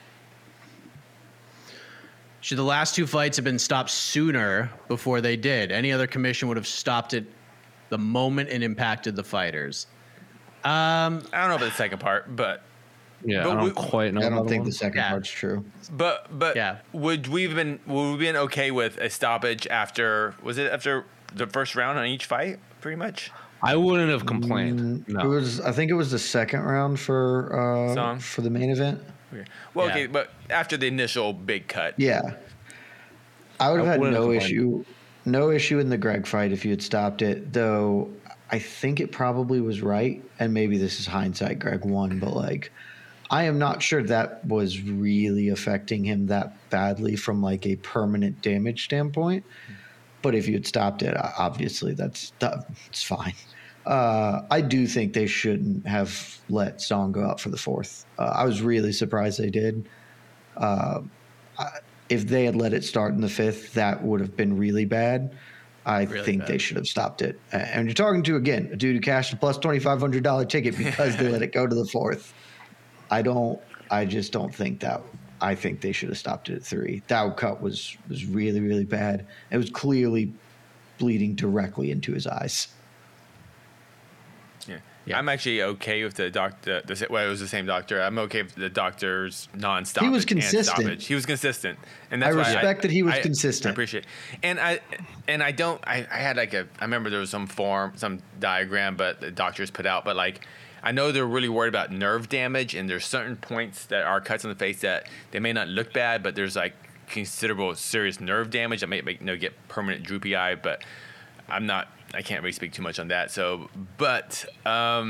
Should the last two fights have been stopped sooner before they did? Any other commission would have stopped it the moment it impacted the fighters. Um, I don't know about the second part, but Yeah, But I don't we- quite know. I don't another think one. the second Yeah. part's true. but but Yeah. would we have been would we been okay with a stoppage after was it after the first round on each fight, pretty much? I wouldn't have complained. It No. was. I think it was the second round for uh, Song. for the main event. Okay. Well, Yeah. okay, but after the initial big cut, Yeah, I would have I had wouldn't no have issue, no issue in the Greg fight if you had stopped it. Though I think it probably was right, and maybe this is hindsight. Greg won, but like, I am not sure that was really affecting him that badly from like a permanent damage standpoint. But if you had stopped it, uh, obviously that's that's fine. Uh, I do think they shouldn't have let Song go out for the fourth. Uh, I was really surprised they did. Uh, I, if they had let it start in the fifth, that would have been really bad. I Really think bad. they should have stopped it. Uh, And you're talking to, again, a dude who cashed a plus twenty-five hundred dollars ticket because they let it go to the fourth. I don't, I just don't think that, I think they should have stopped it at three. That cut was, was really, really bad. It was clearly bleeding directly into his eyes. yeah. Yeah. I'm actually okay with the doctor. The, the, well, it was the same doctor. I'm okay with the doctor's non-stop. He was consistent. Stoppage. He was consistent, and I that's why respect that he was I- consistent. I appreciate, it. and I and I don't. I, I had like a. I remember there was some form, some diagram, but the doctors put out. But like, I know they're really worried about nerve damage, and there's certain points that are cuts on the face that they may not look bad, but there's like considerable serious nerve damage that may make you know get permanent droopy eye. But I'm not. I can't really speak too much on that. So, but um,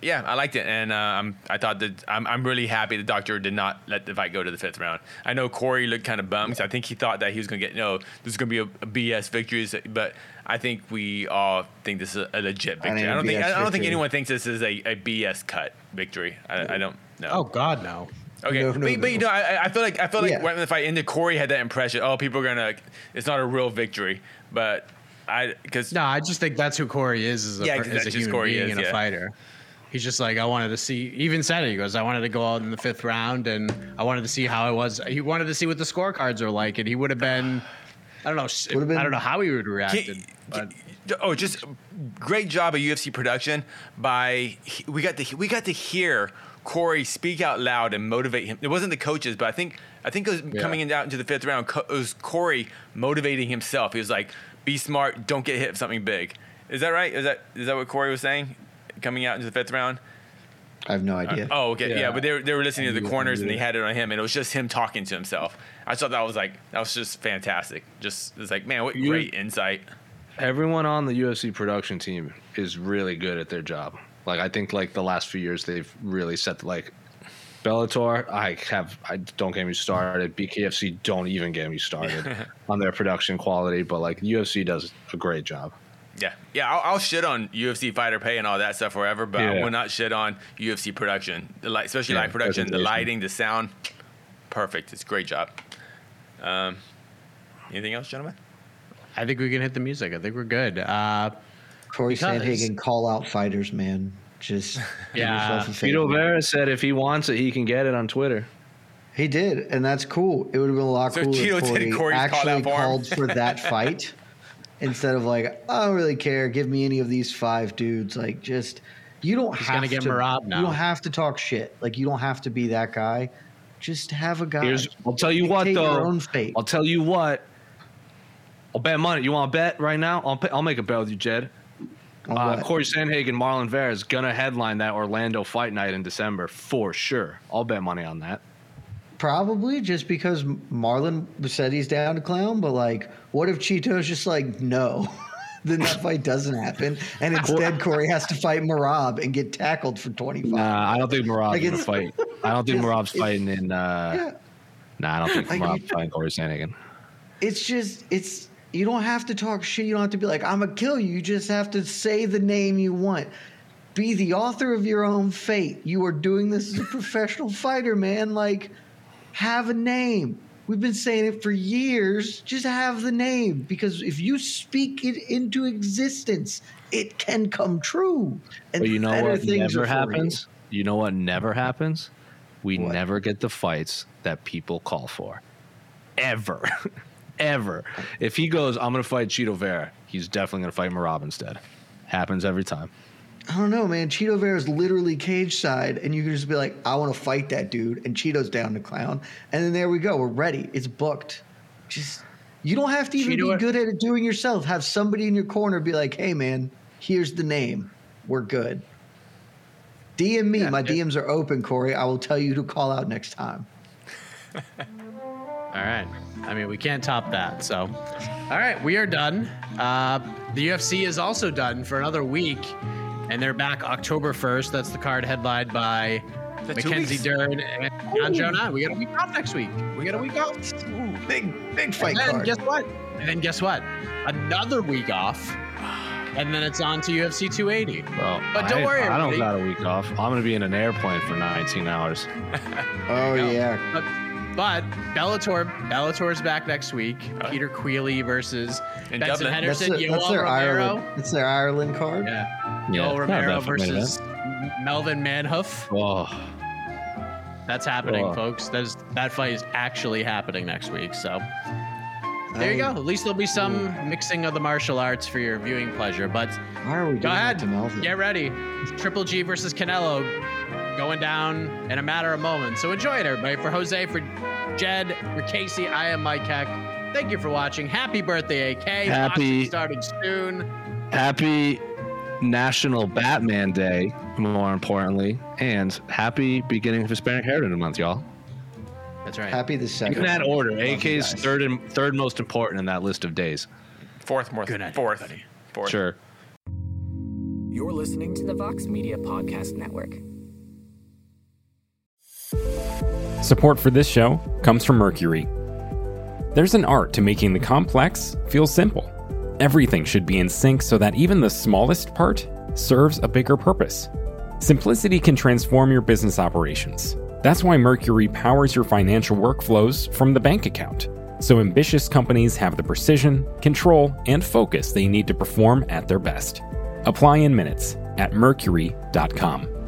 yeah, I liked it, and uh, I'm I thought that I'm I'm really happy the doctor did not let the fight go to the fifth round. I know Corey looked kind of bummed. I think he thought that he was gonna get no, this is gonna be a, a B S victory, but I think we all think this is a legit victory. I, I don't think I don't think anyone thinks this is a, a B S cut victory. I, I don't know. Oh God, no. Okay, no, no, but, no. but you know, I, I feel like I feel like Yeah. when the fight ended, Corey had that impression. Oh, people are gonna. It's not a real victory, but I because No, I just think that's who Corey is as a, Yeah, per- 'cause as that's a just human Corey being is, and a yeah. fighter. He's just like, I wanted to see, he even said it, he goes, I wanted to go out in the fifth round and I wanted to see how it was. He wanted to see what the scorecards are like, and he would have been, I don't know, s- Would've been- I don't know how he would have reacted. Can- But Oh, just great job of U F C production by we got to we got to hear Corey speak out loud and motivate him. It wasn't the coaches, but I think I think it was Yeah. coming in out into the fifth round. Co- It was Corey motivating himself. He was like, "Be smart, don't get hit with something big." Is that right? Is that is that what Corey was saying? Coming out into the fifth round. I have no idea. Oh, okay, yeah, Yeah. but they were, they were listening to the knew- I corners knew and they that. had it on him, and it was just him talking to himself. I thought that was like that was just fantastic. Just it's like, man, what You- great insight. Everyone on the U F C production team is really good at their job. Like I think like the last few years they've really set the, like Bellator. I have I don't get me started. B K F C don't even get me started on their production quality. But like U F C does a great job. Yeah, yeah. I'll, I'll shit on U F C fighter pay and all that stuff forever, but I Yeah. will not shit on U F C production. The light, especially Yeah, light production, the presentation. lighting, the sound, perfect. It's a great job. Um, anything else, gentlemen? I think we can hit the music. I think we're good. Uh, Corey because- Sandhagen, call out fighters, man. Just do Yeah. yourself a favor. Vito Vera said if he wants it, he can get it on Twitter. He did, and that's cool. It would have been a lot So cooler Cheeto if did Corey Corey's call actually out for him? called for that fight instead of like, I don't really care. Give me any of these five dudes. Like, just you don't He's have gonna get to. Merab now. You don't have to talk shit. Like, you don't have to be that guy. Just have a guy. Here's, I'll tell you what Dictate though. your own fate. I'll tell you what. I'll bet money. You want to bet right now? I'll pay, I'll make a bet with you, Jed. On Uh, what? Corey Sandhagen, Marlon Vera is gonna headline that Orlando fight night in December for sure. I'll bet money on that. Probably just because Marlon said he's down to clown, but like, what if Cheeto's just like, no? Then that fight doesn't happen, and instead Corey has to fight Merab and get tackled for twenty-five. Nah, I don't think Marab's Like, gonna it's- fight. I don't think it's- Marab's it's- fighting in. Uh, Yeah. Nah, I don't think Like, Marab's you- fighting Corey Sandhagen. It's just it's you don't have to talk shit. You don't have to be like, I'm gonna kill you. You just have to say the name you want. Be the author of your own fate. You are doing this as a professional fighter, man. Like, have a name. We've been saying it for years. Just have the name. Because if you speak it into existence, it can come true. And But you know better what things never are for happens? You know what never happens? We What? never get the fights that people call for. Ever. Ever. If he goes, I'm going to fight Cheeto Vera, he's definitely going to fight Merab instead. Happens every time. I don't know, man. Cheeto Vera's literally cage side, and you can just be like, I want to fight that dude, and Cheeto's down to clown. And then there we go. We're ready. It's booked. Just, you don't have to even Cheeto- be good at it doing yourself. Have somebody in your corner be like, hey, man, here's the name. We're good. D M me. Yeah, My it- D Ms are open, Corey. I will tell you to call out next time. All right. I mean, we can't top that. So, all right, we are done. Uh, the U F C is also done for another week, and they're back October first. That's the card headlined by that two Mackenzie weeks? Dern and John Jonah. We got a week off next week. We got a week off. Ooh, big, big fight And then card. guess what? And then guess what? Another week off, and then it's on to U F C two eighty. Well, But don't I, worry, I don't everybody. got a week off. I'm going to be in an airplane for nineteen hours. oh, go. yeah. But, but Bellator, Bellator's back next week. Peter Queally versus In Benson Dublin. That's, Henderson. the- that's Yoel their Romero. Ireland. That's their Ireland card. Yeah. Yeah, Yoel not Romero bad for main versus Melvin Manhoof. Oh, That's happening, Oh. folks. That is that fight is actually happening next week. So there you go. I- At least there'll be some mixing of the martial arts for your viewing pleasure. But Why are we doing go that ahead, to Melvin? get ready. Triple G versus Canelo going down in a matter of moments. So enjoy it, everybody. For Jose, for Jed, for Casey, I am Mike Heck. Thank you for watching. Happy birthday, A K. Happy- Boxing starting soon. happy National Batman Day, more importantly, and happy beginning of Hispanic Heritage Month, y'all. That's right. Happy the second. In that order, Love you A K's guys. third and third most important in that list of days. Fourth, more, Good night, fourth, everybody. fourth. Sure. You're listening to the Vox Media Podcast Network. Support for this show comes from Mercury. There's an art to making the complex feel simple. Everything should be in sync so that even the smallest part serves a bigger purpose. Simplicity can transform your business operations. That's why Mercury powers your financial workflows from the bank account, so ambitious companies have the precision, control, and focus they need to perform at their best. Apply in minutes at mercury dot com.